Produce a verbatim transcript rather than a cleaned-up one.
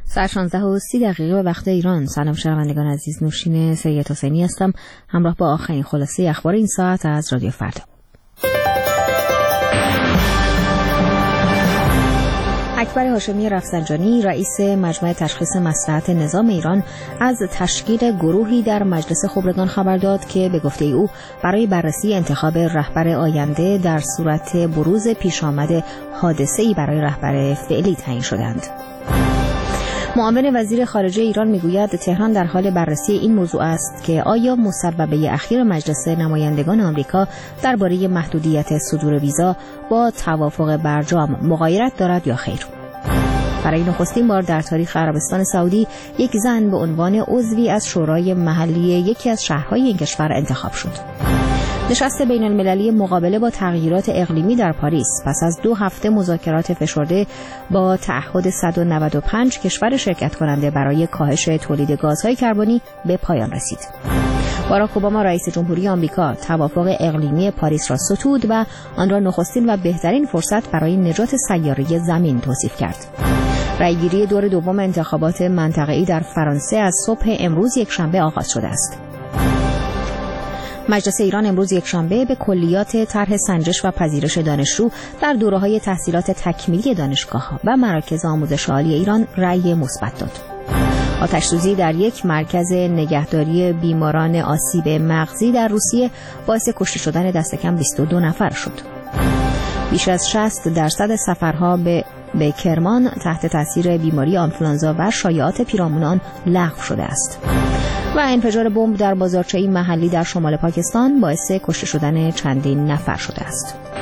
ساعت شانزده و سی دقیقه به وقت ایران. سلام شنوندگان عزیز، نوشین سید حسینی هستم همراه با آخرین خلاصه اخبار این ساعت از رادیو فردا. اکبر هاشمی رفسنجانی رئیس مجمع تشخیص مصلحت نظام ایران از تشکیل گروهی در مجلس خبرگان خبر داد که به گفته او برای بررسی انتخاب رهبر آینده در صورت بروز پیش آمد حادثه‌ای برای رهبر فعلی تعیین شدند. معاون وزیر خارجه ایران میگوید تهران در حال بررسی این موضوع است که آیا مصوبه اخیر مجلس نمایندگان آمریکا درباره محدودیت صدور ویزا با توافق برجام مغایرت دارد یا خیر. برای نخستین بار در تاریخ عربستان سعودی یک زن به عنوان عضوی از شورای محلی یکی از شهرهای این کشور انتخاب شد. نشست بین المللی مقابله با تغییرات اقلیمی در پاریس پس از دو هفته مذاکرات فشرده با تعهد صد و نود و پنج کشور شرکت کننده برای کاهش تولید گازهای کربنی به پایان رسید. باراک اوباما رئیس جمهوری آمریکا توافق اقلیمی پاریس را ستود و آن را نخستین و بهترین فرصت برای نجات سیاره زمین توصیف کرد. رأیگیری دور دوم انتخابات منطقه‌ای در فرانسه از صبح امروز یکشنبه آغاز شده است. مجلس ایران امروز یکشنبه به کلیات طرح سنجش و پذیرش دانشجو در دوره‌های تحصیلات تکمیلی دانشگاه‌ها و مراکز آموزش عالی ایران رأی مثبت داد. آتش‌سوزی در یک مرکز نگهداری بیماران آسیب مغزی در روسیه باعث کشته شدن دست کم بیست و دو نفر شد. بیش از شصت درصد سفرها به به کرمان تحت تاثیر بیماری آنفولانزا و شایعات پیرامون آن لغو شده است. و انفجار بمب در بازارچه‌ای محلی در شمال پاکستان باعث کشته شدن چندین نفر شده است.